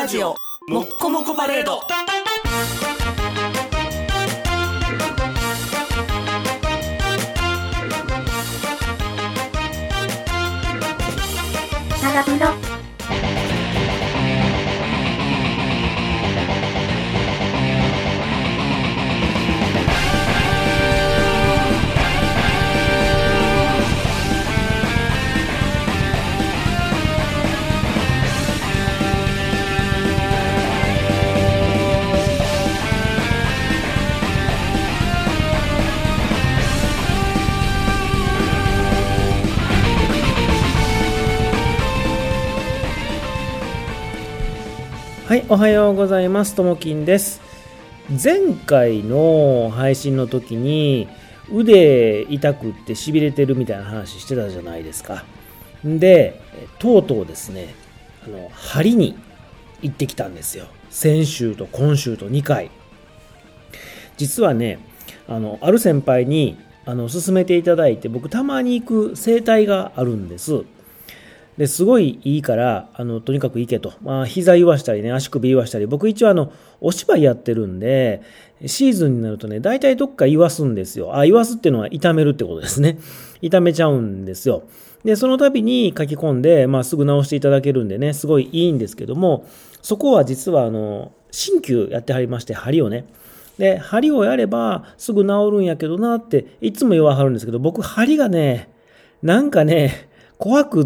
ラジオもっこもこパレード。 長風呂。 はい、おはようございます。ともきんです。前回の配信の時に腕痛くってしびれてるみたいな話してたじゃないですか。で、とうとうですね、針に行ってきたんですよ。先週と今週と2回。実はね、ある先輩に勧めていただいて、僕たまに行く整体があるんです。ですごいいいからとにかく行けと、膝言わしたりね、足首言わしたり、僕一応お芝居やってるんでシーズンになるとね、大体どっか言わすんですよ。言わすっていうのは痛めるってことですね。痛めちゃうんですよ。でその度に書き込んで、すぐ治していただけるんでね、すごいいいんですけども、そこは実は鍼灸やってはりまして、針をね、で針をやればすぐ治るんやけどなっていつも言わはるんですけど、僕針がね、なんかね怖くって、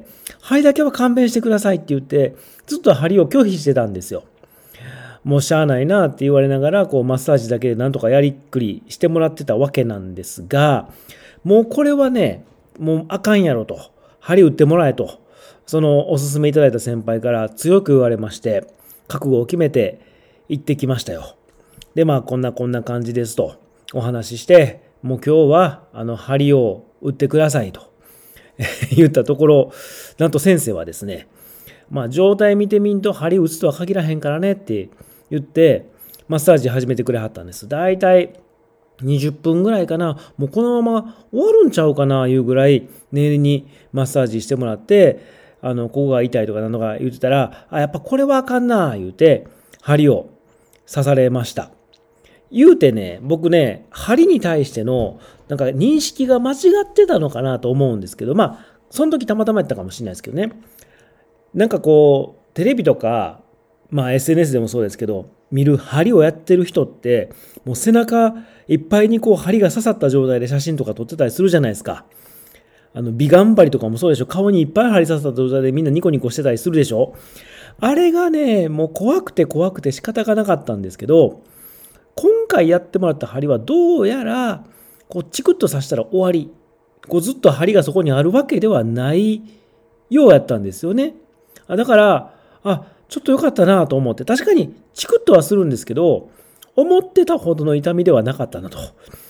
針だけは勘弁してくださいって言ってずっと針を拒否してたんですよ。もうしゃあないなって言われながら、マッサージだけでなんとかやりくりしてもらってたわけなんですが、もうこれはね、もうあかんやろと、針打ってもらえと、そのお勧めいただいた先輩から強く言われまして、覚悟を決めて行ってきましたよ。でこんな感じですとお話しして、もう今日は針を打ってくださいと言ったところ、なんと先生はですね、状態見てみんと針打つとは限らへんからねって言ってマッサージ始めてくれはったんです。だいたい20分ぐらいかな、もうこのまま終わるんちゃうかないうぐらい念入りにマッサージしてもらって、ここが痛いとか何とか言ってたら、やっぱこれはあかんな言うて針を刺されました。言うてね、僕ね、針に対してのなんか認識が間違ってたのかなと思うんですけど、その時たまたまやったかもしれないですけどね。なんかテレビとか、SNS でもそうですけど、見る針をやってる人って、もう背中いっぱいに針が刺さった状態で写真とか撮ってたりするじゃないですか。美顔針とかもそうでしょ。顔にいっぱい針刺さった状態でみんなニコニコしてたりするでしょ。あれがね、もう怖くて仕方がなかったんですけど、今回やってもらった針はどうやらチクッと刺したら終わり、ずっと針がそこにあるわけではないようやったんですよね。だからちょっと良かったなと思って、確かにチクッとはするんですけど、思ってたほどの痛みではなかったなと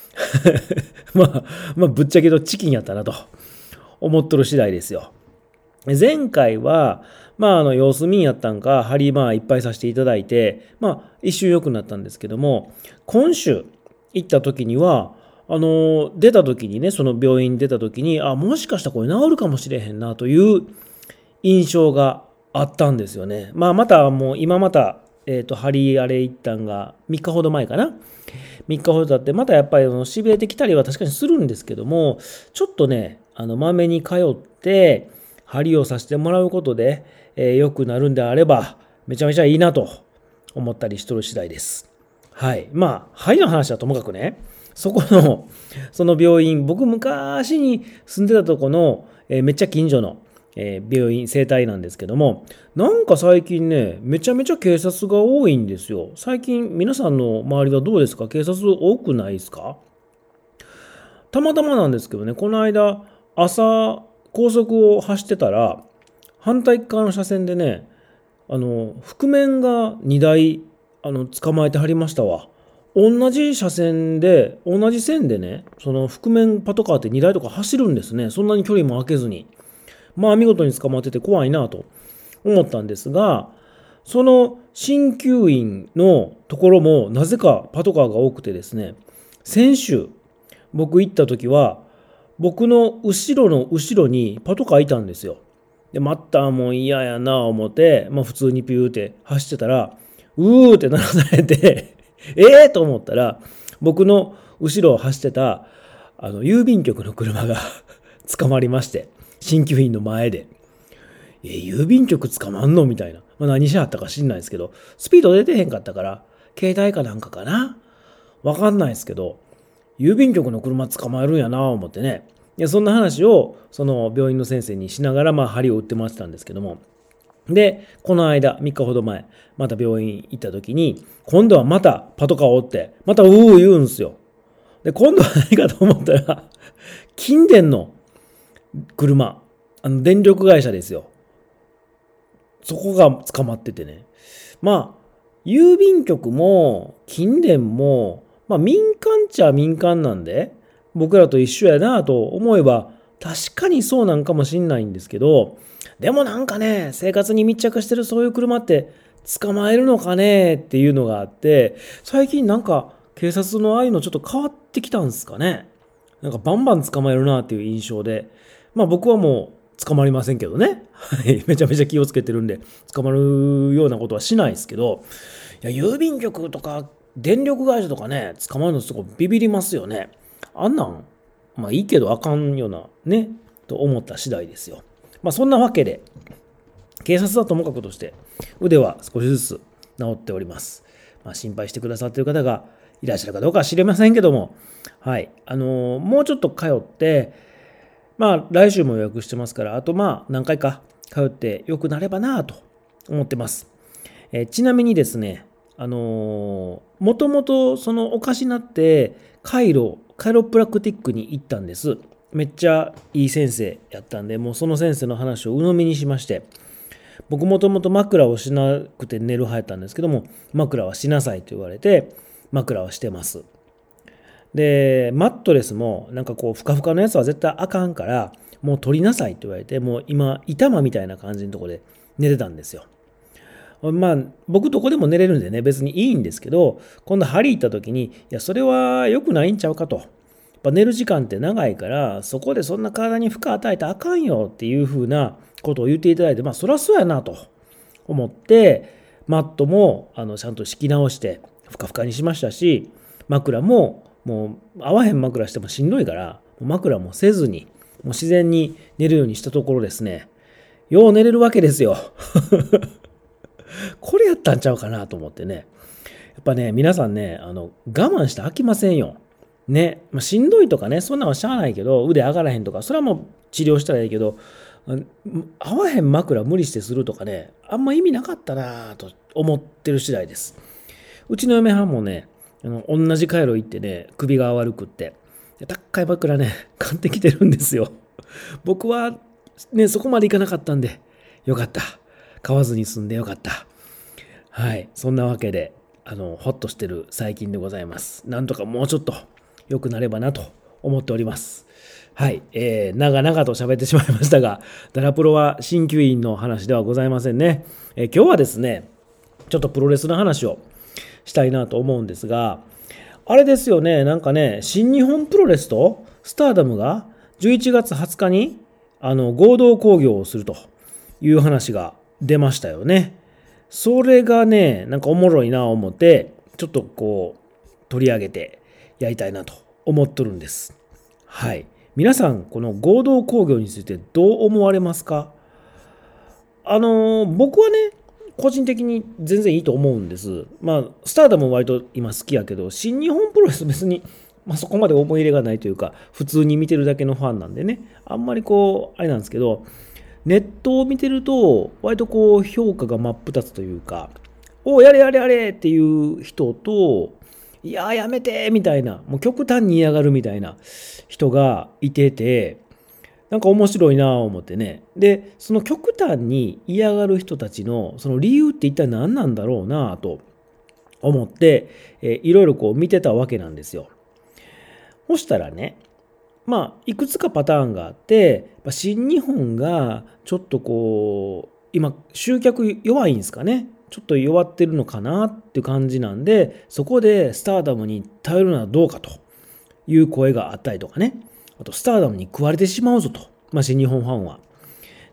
ぶっちゃけとチキンやったなと思っとる次第ですよ。前回は様子見やったんか、針いっぱいさせていただいて、一瞬良くなったんですけども、今週行った時には出た時にね、その病院出た時にもしかしたらこれ治るかもしれへんなという印象があったんですよね。また今針あれ行ったんが3日ほど前かな。3日ほど経ってまたやっぱりしびれてきたりは確かにするんですけども、ちょっとねまめに通って針を刺してもらうことで、良くなるんであればめちゃめちゃいいなと思ったりしとる次第です。はい。針の話はともかくね、その病院、僕昔に住んでたとこの、めっちゃ近所の、病院整体なんですけども、なんか最近ねめちゃめちゃ警察が多いんですよ。最近皆さんの周りはどうですか？警察多くないですか？たまたまなんですけどね、この間朝高速を走ってたら反対側の車線でね、覆面が2台捕まえてはりましたわ。同じ車線で同じ線でね、その覆面パトカーって2台とか走るんですね。そんなに距離も空けずに、見事に捕まってて怖いなと思ったんですが、その鍼灸院のところもなぜかパトカーが多くてですね、先週僕行った時は僕の後ろの後ろにパトカーいたんですよ。 で、またもう嫌やな思って、普通にピューって走ってたら、うーって鳴らされて、と思ったら、僕の後ろを走ってた、郵便局の車が捕まりまして、鍼灸院の前で。郵便局捕まんのみたいな。何しはったか知んないですけど、スピード出てへんかったから、携帯かなんかかなわかんないですけど、郵便局の車捕まえるんやな思ってね。そんな話を、その病院の先生にしながら、針を打ってもらってたんですけども。で、この間、3日ほど前、また病院行った時に、今度はまたパトカーを追って、また言うんですよ。で、今度は何かと思ったら、近電の車、電力会社ですよ。そこが捕まっててね。郵便局も、近電も、民間っちゃ民間なんで、僕らと一緒やなと思えば、確かにそうなんかもしんないんですけど、でもなんかね、生活に密着してるそういう車って捕まえるのかねっていうのがあって、最近なんか警察のああいうのちょっと変わってきたんですかね。なんかバンバン捕まえるなっていう印象で、僕はもう捕まりませんけどね。めちゃめちゃ気をつけてるんで、捕まるようなことはしないですけど、郵便局とか電力会社とかね、捕まるのすごいビビりますよね。あんなんいいけどあかんようなねと思った次第ですよ。そんなわけで警察はともかくとして腕は少しずつ治っております。心配してくださっている方がいらっしゃるかどうかは知りませんけども、はいもうちょっと通って来週も予約してますから、あと何回か通って良くなればなと思ってます。ちなみにですね、もともとそのおかしなってカイロプラクティックに行ったんです。めっちゃいい先生やったんで、もうその先生の話を鵜呑みにしまして、僕もともと枕をしなくて寝る派やったんですけども、枕はしなさいと言われて枕はしてます。でマットレスもなんかこうふかふかのやつは絶対あかんからもう取りなさいと言われて、もう今板間みたいな感じのところで寝てたんですよ。僕どこでも寝れるんでね別にいいんですけど、今度針行った時にそれは良くないんちゃうかと、寝る時間って長いからそこでそんな体に負荷与えたらあかんよっていう風なことを言っていただいて、そりゃそうやなと思ってマットもちゃんと敷き直してふかふかにしましたし、枕ももう合わへん枕してもしんどいから枕もせずにもう自然に寝るようにしたところですね、よう寝れるわけですよこれやったんちゃうかなと思ってね。やっぱね皆さんね我慢して飽きませんよね。しんどいとかねそんなのはしゃあないけど、腕上がらへんとかそれはもう治療したらいいけど、合わへん枕無理してするとかねあんま意味なかったなと思ってる次第です。うちの嫁はんもね同じ回路行ってね首が悪くって高い枕ね買ってきてるんですよ。僕はねそこまでいかなかったんでよかった、買わずに済んでよかった。はい、そんなわけでほっとしてる最近でございます。なんとかもうちょっと良くなればなと思っております。はい、長々と喋ってしまいましたが、ダラプロは鍼灸院の話ではございませんね。今日はですねちょっとプロレスの話をしたいなと思うんですが、あれですよね、なんかね新日本プロレスとスターダムが11月20日に合同興行をするという話が出ましたよね。それがねなんかおもろいなと思ってちょっとこう取り上げてやりたいなと思っとるんです。はい、皆さんこの合同興行についてどう思われますか？僕はね個人的に全然いいと思うんです。スターダムも割と今好きやけど、新日本プロレス別に、そこまで思い入れがないというか、普通に見てるだけのファンなんでね、あんまりあれなんですけど、ネットを見てると、割と評価が真っ二つというか、やれやれやれっていう人と、いややめてみたいな、もう極端に嫌がるみたいな人がいてて、なんか面白いなぁ思ってね。で、その極端に嫌がる人たちのその理由って一体何なんだろうなぁと思って、いろいろ見てたわけなんですよ。そしたらね、いくつかパターンがあって、新日本がちょっと今集客弱いんですかね。ちょっと弱ってるのかなっていう感じなんで、そこでスターダムに頼るのはどうかという声があったりとかね。あとスターダムに食われてしまうぞと、新日本ファンは。っ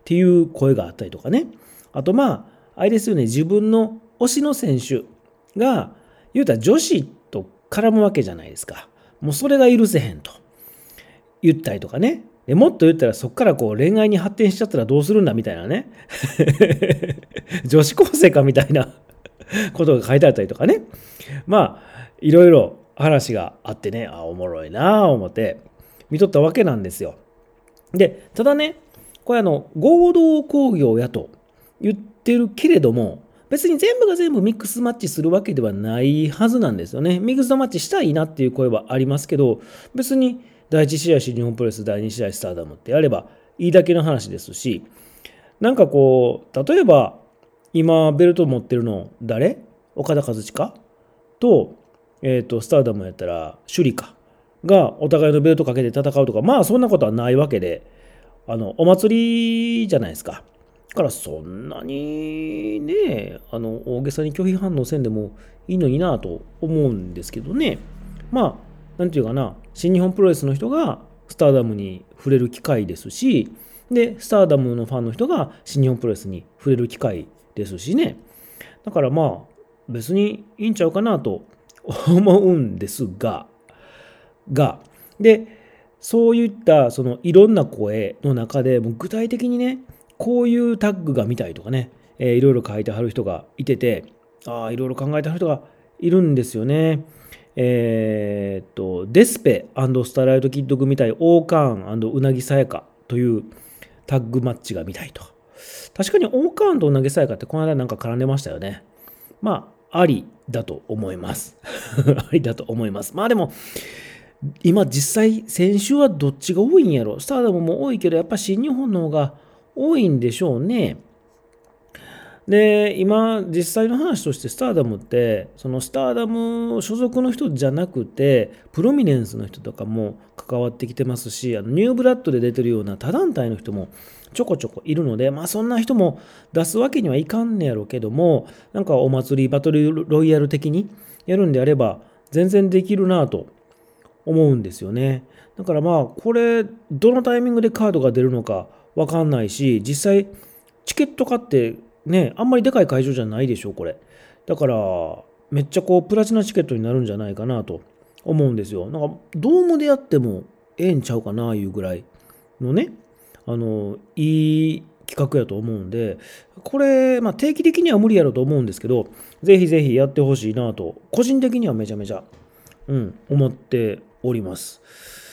っていう声があったりとかね。あとあれですよね、自分の推しの選手が言うたら女子と絡むわけじゃないですか。もうそれが許せへんと言ったりとかね。でもっと言ったらそこから恋愛に発展しちゃったらどうするんだみたいなね。女子高生かみたいなことが書いてあったりとかね。いろいろ話があってね、おもろいなぁ思って見とったわけなんですよ。で、ただね、これ合同工業やと言ってるけれども、別に全部が全部ミックスマッチするわけではないはずなんですよね。ミックスマッチしたいなっていう声はありますけど、別に第1試合新日本プロレス、第2試合スターダムってやればいいだけの話ですし、例えば今ベルト持ってるの誰？岡田和親と、スターダムやったらシュリカがお互いのベルトかけて戦うとか、そんなことはないわけで、お祭りじゃないですか。だからそんなにね、大げさに拒否反応せんでもいいのになと思うんですけどね。なんていうかな、新日本プロレスの人がスターダムに触れる機会ですし、で、スターダムのファンの人が新日本プロレスに触れる機会ですしね。だから別にいいんちゃうかなと思うんですが、で、そういったいろんな声の中でも具体的にね、こういうタッグが見たいとかね、いろいろ書いてはる人がいてて、いろいろ考えてはる人がいるんですよね。デスペ&スターライトキッド組みたいオーカーン&うなぎさやかというタッグマッチが見たいと。確かにオーカーンとうなぎさやかってこの間なんか絡んでましたよね。ありだと思います。ありだと思います。でも今実際選手はどっちが多いんやろ。スターダムも多いけどやっぱ新日本の方が多いんでしょうね。で、今実際の話としてスターダムってそのスターダム所属の人じゃなくてプロミネンスの人とかも関わってきてますし、ニューブラッドで出てるような他団体の人もちょこちょこいるので、そんな人も出すわけにはいかんねやろうけども、なんかお祭りバトルロイヤル的にやるんであれば全然できるなと思うんですよね。だからこれどのタイミングでカードが出るのかわかんないし、実際チケット買ってね、あんまりでかい会場じゃないでしょこれ。だからめっちゃプラチナチケットになるんじゃないかなと思うんですよ。なんかドームでやってもええんちゃうかないうぐらいのね、いい企画やと思うんで、これ定期的には無理やろと思うんですけど、ぜひぜひやってほしいなと個人的にはめちゃめちゃ思っております。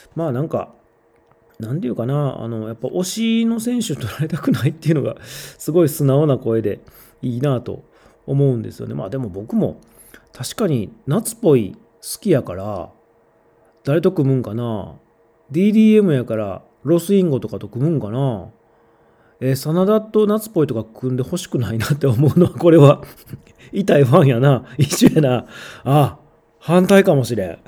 なんていうかな、やっぱ推しの選手取られたくないっていうのがすごい素直な声でいいなと思うんですよね。でも僕も確かに夏っぽい好きやから誰と組むんかな。 DDM やからロスインゴとかと組むんかな。真田と夏っぽいとか組んでほしくないなって思うのは、これは痛いファンやな、一緒やな。反対かもしれん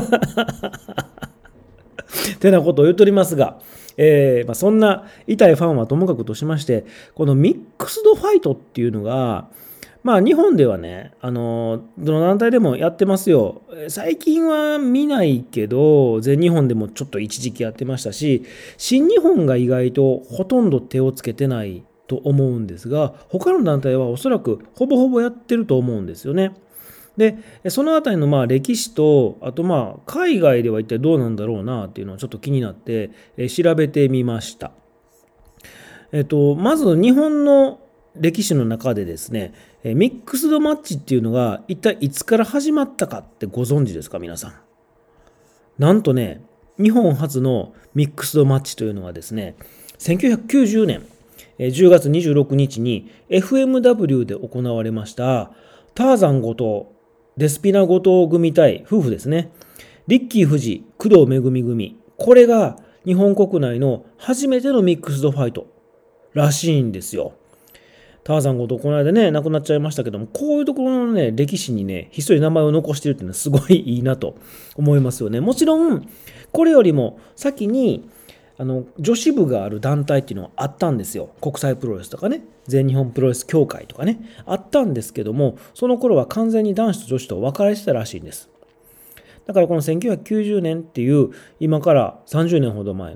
てなことを言っとりますが、そんな痛いファンはともかくとしまして、このミックスドファイトっていうのが日本ではね、どの団体でもやってますよ。最近は見ないけど、全日本でもちょっと一時期やってましたし、新日本が意外とほとんど手をつけてないと思うんですが、他の団体はおそらくほぼほぼやってると思うんですよね。で、そのあたりの歴史と、あと海外では一体どうなんだろうなっていうのはちょっと気になって調べてみました。まず日本の歴史の中でですね、ミックスドマッチっていうのが一体いつから始まったかってご存知ですか皆さん。なんとね、日本初のミックスドマッチというのはですね、1990年10月26日に FMW で行われましたターザン後藤、デスピナ後藤組対夫婦ですね。リッキー富士、工藤めぐみ組。これが日本国内の初めてのミックスドファイトらしいんですよ。ターザン後藤この間ね、亡くなっちゃいましたけども、こういうところのね、歴史にね、ひっそり名前を残しているっていうのはすごいいいなと思いますよね。もちろん、これよりも先に、女子部がある団体っていうのはあったんですよ。国際プロレスとかね、全日本プロレス協会とかね、あったんですけども、その頃は完全に男子と女子と分かれてたらしいんです。だからこの1990年っていう、今から30年ほど前の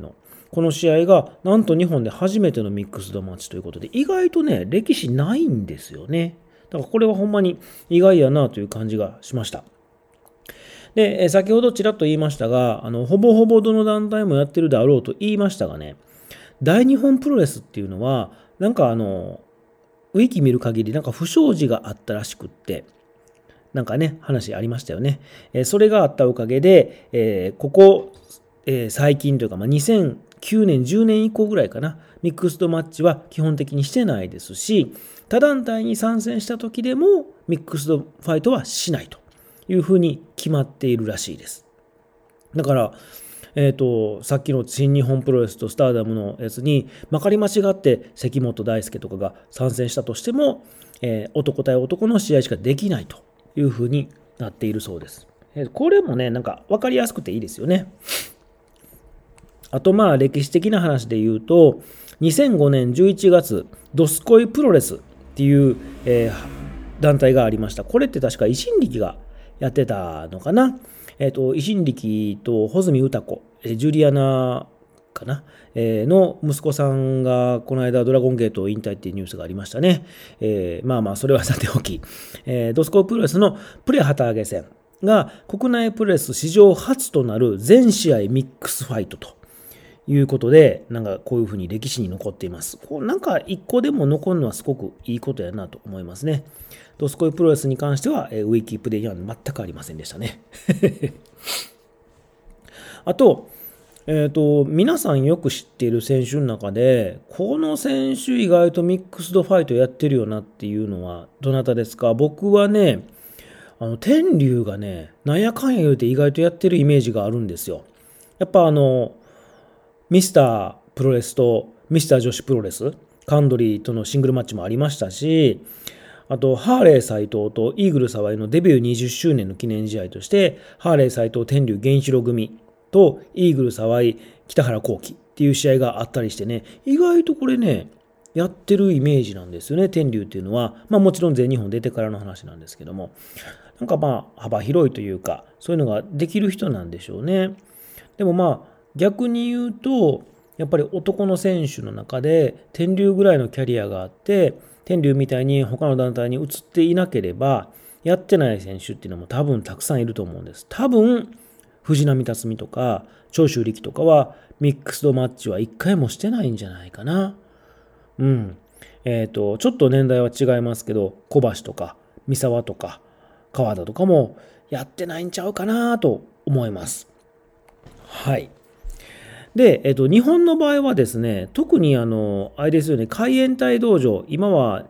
この試合がなんと日本で初めてのミックスドマッチということで、意外とね、歴史ないんですよね。だからこれはほんまに意外やなという感じがしました。で、先ほどちらっと言いましたが、ほぼほぼどの団体もやってるであろうと言いましたがね、大日本プロレスっていうのは、なんかウィキ見る限りなんか不祥事があったらしくって、なんかね、話ありましたよね。それがあったおかげで、ここ、最近というか、2009年、10年以降ぐらいかな、ミックスドマッチは基本的にしてないですし、他団体に参戦した時でもミックスドファイトはしないというふうに決まっているらしいです。だから、さっきの新日本プロレスとスターダムのやつにまかり間違って関本大輔とかが参戦したとしても、男対男の試合しかできないというふうになっているそうです。これもね、なんか分かりやすくていいですよね。あと歴史的な話で言うと、2005年11月、ドスコイプロレスっていう、団体がありました。これって確か維新力がやってたのかな。維新力と穂積歌子、ジュリアナかな、の息子さんがこの間ドラゴンゲートを引退っていうニュースがありましたね。それはさておき、ドスコイプロレスのプレ旗揚げ戦が国内プロレス史上初となる全試合ミックスファイトということで、なんかこういうふうに歴史に残っています。なんか一個でも残るのはすごくいいことやなと思いますね。ドスコイプロレスに関しては、ウィキプディアには全くありませんでしたね。あと、皆さんよく知っている選手の中で、この選手意外とミックスドファイトやってるよなっていうのはどなたですか？僕はね、天竜がね、なんやかんや言うて意外とやってるイメージがあるんですよ。やっぱミスタープロレスとミスター女子プロレス、カンドリーとのシングルマッチもありましたし、あとハーレー斎藤とイーグル沢井のデビュー20周年の記念試合として、ハーレー斎藤天竜源一郎組とイーグル沢井北原幸輝っていう試合があったりしてね、意外とこれね、やってるイメージなんですよね。天竜っていうのは、もちろん全日本出てからの話なんですけども、なんか幅広いというか、そういうのができる人なんでしょうね。でも逆に言うと、やっぱり男の選手の中で天竜ぐらいのキャリアがあって、天竜みたいに他の団体に移っていなければ、やってない選手っていうのも多分たくさんいると思うんです。多分、藤波辰巳とか長州力とかはミックスドマッチは一回もしてないんじゃないかな。ちょっと年代は違いますけど、小橋とか三沢とか川田とかもやってないんちゃうかなと思います。はい。で、日本の場合はですね、特にあれですよね、海援隊道場、今は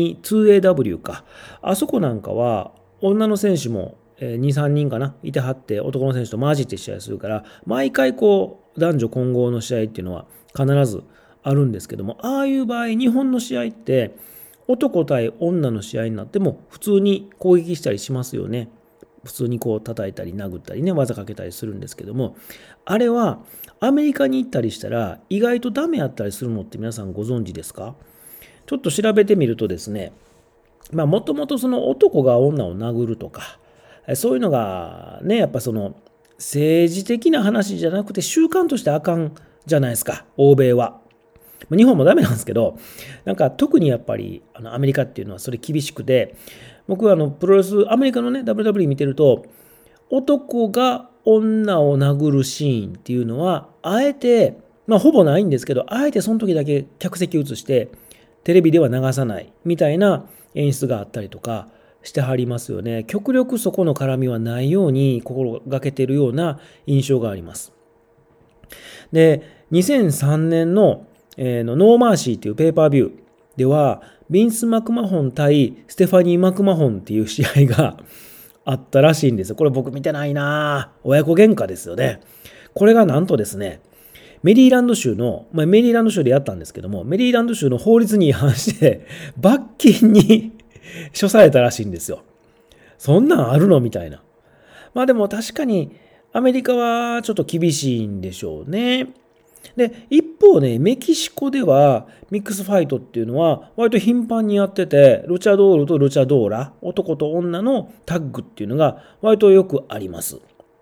2AW か、あそこなんかは女の選手も2、3人かな、いてはって男の選手と混じって試合するから、毎回男女混合の試合っていうのは必ずあるんですけども、ああいう場合、日本の試合って男対女の試合になっても普通に攻撃したりしますよね。普通に叩いたり殴ったりね、技かけたりするんですけども、あれはアメリカに行ったりしたら意外とダメやったりするのって皆さんご存知ですか？ちょっと調べてみるとですね、もともとその男が女を殴るとか、そういうのがね、やっぱその政治的な話じゃなくて習慣としてあかんじゃないですか、欧米は。日本もダメなんですけど、なんか特にやっぱりアメリカっていうのはそれ厳しくて、僕はプロレス、アメリカのね、WWE 見てると、男が女を殴るシーンっていうのは、あえて、ほぼないんですけど、あえてその時だけ客席映して、テレビでは流さないみたいな演出があったりとかしてはりますよね。極力そこの絡みはないように心がけているような印象があります。で、2003年の、ノーマーシーっていうペーパービューでは、ビンス・マクマホン対ステファニー・マクマホンっていう試合があったらしいんですよ。これ僕見てないなぁ。親子喧嘩ですよね。これがなんとですね、メリーランド州の、メリーランド州でやったんですけども、メリーランド州の法律に違反して罰金に処されたらしいんですよ。そんなんあるのみたいな。でも確かにアメリカはちょっと厳しいんでしょうね。で、一方ね、メキシコではミックスファイトっていうのは割と頻繁にやってて、ルチャドールとルチャドーラ、男と女のタッグっていうのが割とよくあります。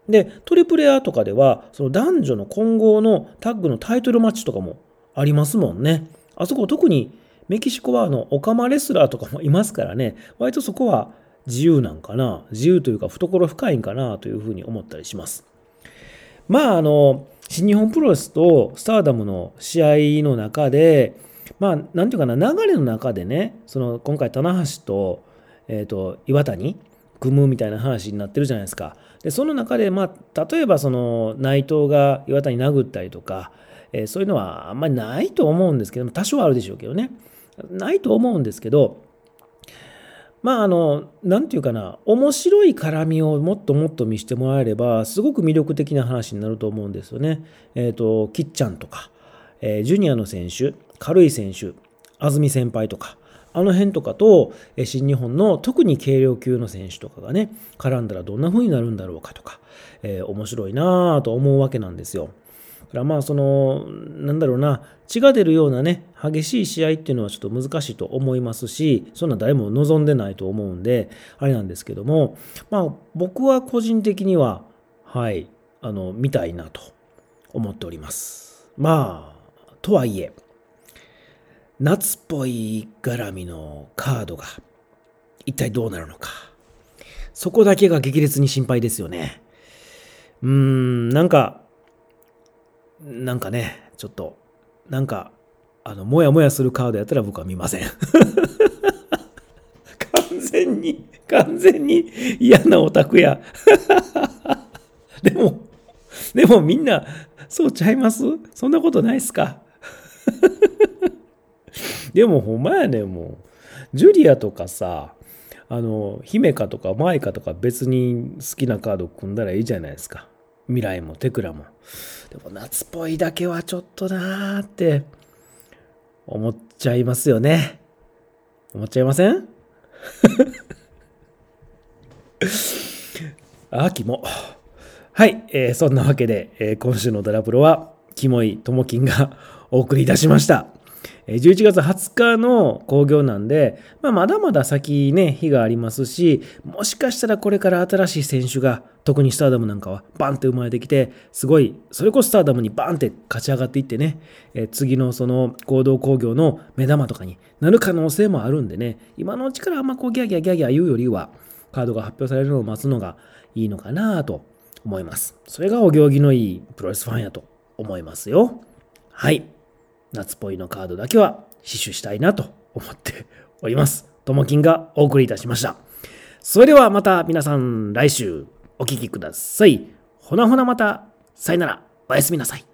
でトリプル A とかではその男女の混合のタッグのタイトルマッチとかもありますもんね。あそこ特にメキシコはオカマレスラーとかもいますからね、割とそこは自由なんかな、自由というか懐深いんかなというふうに思ったりします。まあ新日本プロレスとスターダムの試合の中で、まあなんていうかな、流れの中でね、その今回棚橋と岩谷組むみたいな話になってるじゃないですか。でその中で、まあ、例えばその内藤が岩谷殴ったりとか、そういうのはあんまりないと思うんですけど、多少はあるでしょうけどね、ないと思うんですけど、まあなんていうかな、面白い絡みをもっともっと見せてもらえればすごく魅力的な話になると思うんですよね。きっちゃんとか、ジュニアの選手、軽い選手、安住先輩とか、あの辺とかと新日本の特に軽量級の選手とかがね絡んだらどんな風になるんだろうかとか、面白いなぁと思うわけなんですよ。だからまあなんだろうな、血が出るようなね激しい試合っていうのはちょっと難しいと思いますし、そんな誰も望んでないと思うんであれなんですけども、まあ僕は個人的には見たいなと思っております。まあとはいえ夏っぽい絡みのカードが一体どうなるのか、そこだけが激烈に心配ですよね。なんかね、ちょっともやもやするカードやったら僕は見ません。完全に嫌なオタクや。でもみんなそうちゃいます？そんなことないっすか？でもほんまやね、もうジュリアとかさ、姫香とかマイカとか別に好きなカード組んだらいいじゃないですか。未来もテクラも。でも夏っぽいだけはちょっとなーって思っちゃいますよね。思っちゃいません？キモ。はい、そんなわけで、今週のダラプロはキモいともきんがお送りいたしました。11月20日の興行なんで、まだまだ先ね、日がありますし、もしかしたらこれから新しい選手が、特にスターダムなんかはバンって生まれてきて、すごい、それこそスターダムにバンって勝ち上がっていってね、次のその合同興行の目玉とかになる可能性もあるんでね、今のうちからあんまこうギャーギャー言うよりは、カードが発表されるのを待つのがいいのかなと思います。それがお行儀のいいプロレスファンやと思いますよ。はい。夏っぽいのカードだけは死守したいなと思っております。ともきんがお送りいたしました。それではまた皆さん来週お聞きください。ほなほなまた。さよなら。おやすみなさい。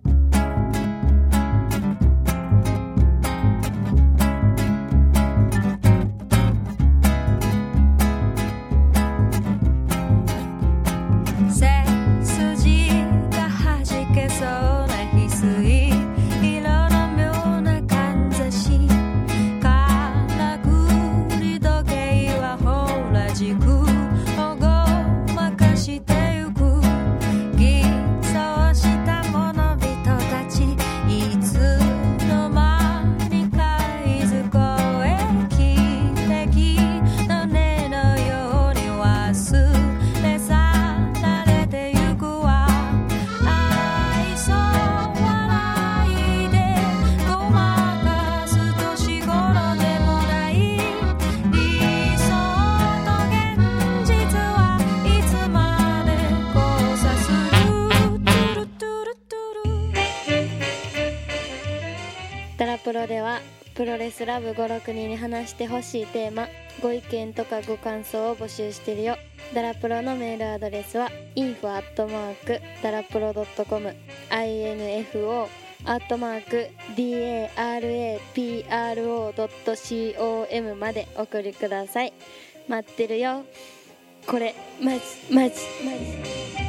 ダラプロではプロレスラブ5、6人に話してほしいテーマ、ご意見とかご感想を募集してるよ。ダラプロのメールアドレスは info@darapro.com info@darapro.com まで送りください。待ってるよ。これマジ